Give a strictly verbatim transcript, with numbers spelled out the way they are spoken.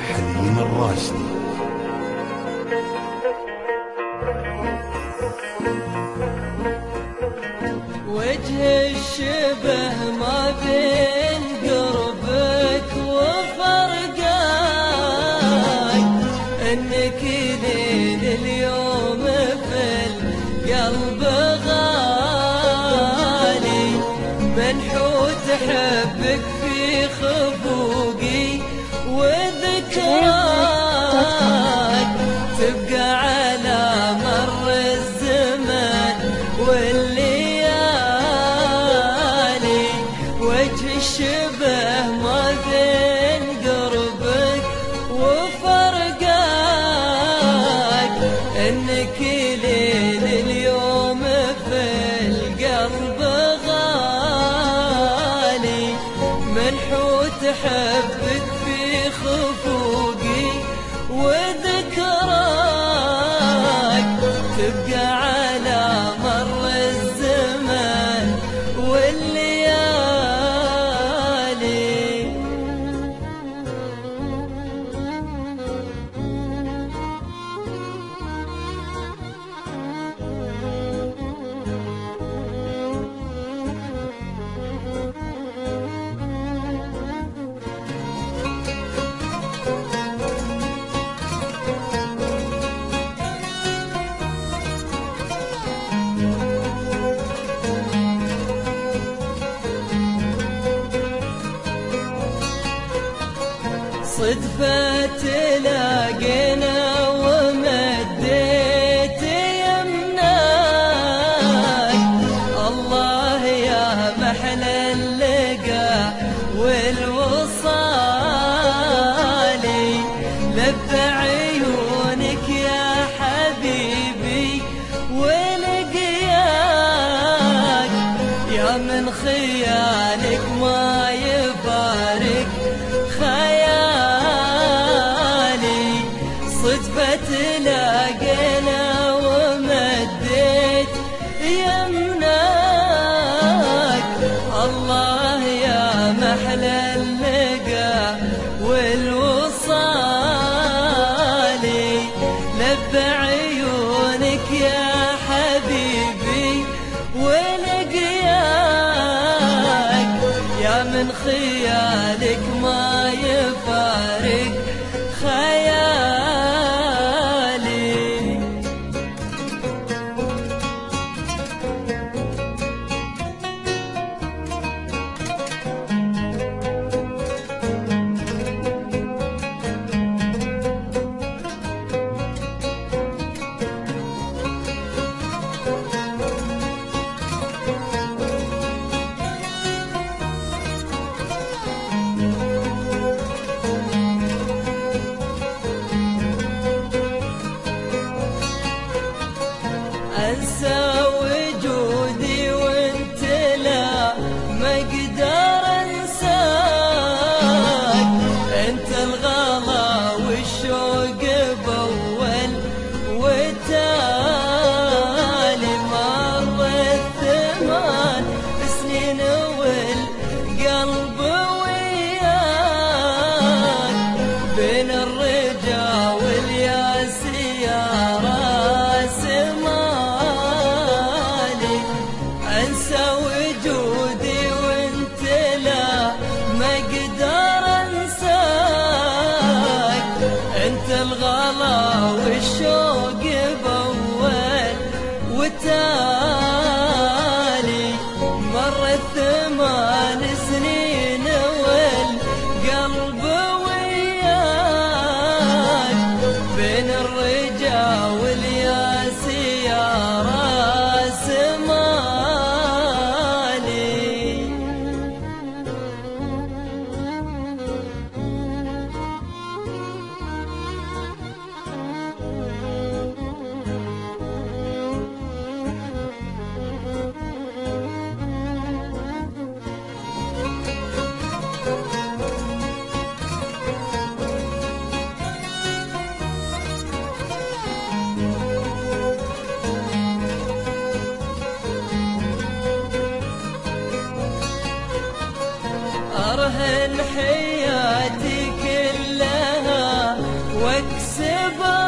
حليم الراشدي. وجه الشبه ما بين قربك وفرقك، انك لين اليوم في القلب غالي، منحوت حبك في خفوقي وذكراك، تبقى على مر الزمن والليالي. وجه الشبه ما بين قربك وفرقك، انك لين اليوم في القلب غالي، منحوت حبك في خفوقي وذكراك، تبقى على مر الزمن والليالي. صدفة تلاقينا ومديت يمناك، الله يا محلى اللقا والوصالي، لب عيونك يا حبيبي ولقياك، يا من خيالك ما يفارق خيالي. صدفة تلاقينا ومديت يمناك، الله يا محلى اللقا والوصالي، لب عيونك يا حبيبي ولقياك، يا من خيالك ما يفارق خيالي. أنسى وجودي وانت لا ما اقدر انساك، انت الغلا والشوق بأول والتالي، مر الثمان سنين والقلب وياك، بين الرجا والياس يا راس مالي. أنسى وجودي وانت لا ما اقدر انساك، انت الغلا والشوق بأول والتالي، مر الثمان سنين والقلب وياك، بين الرجا والياس يا راس مالي. الجبال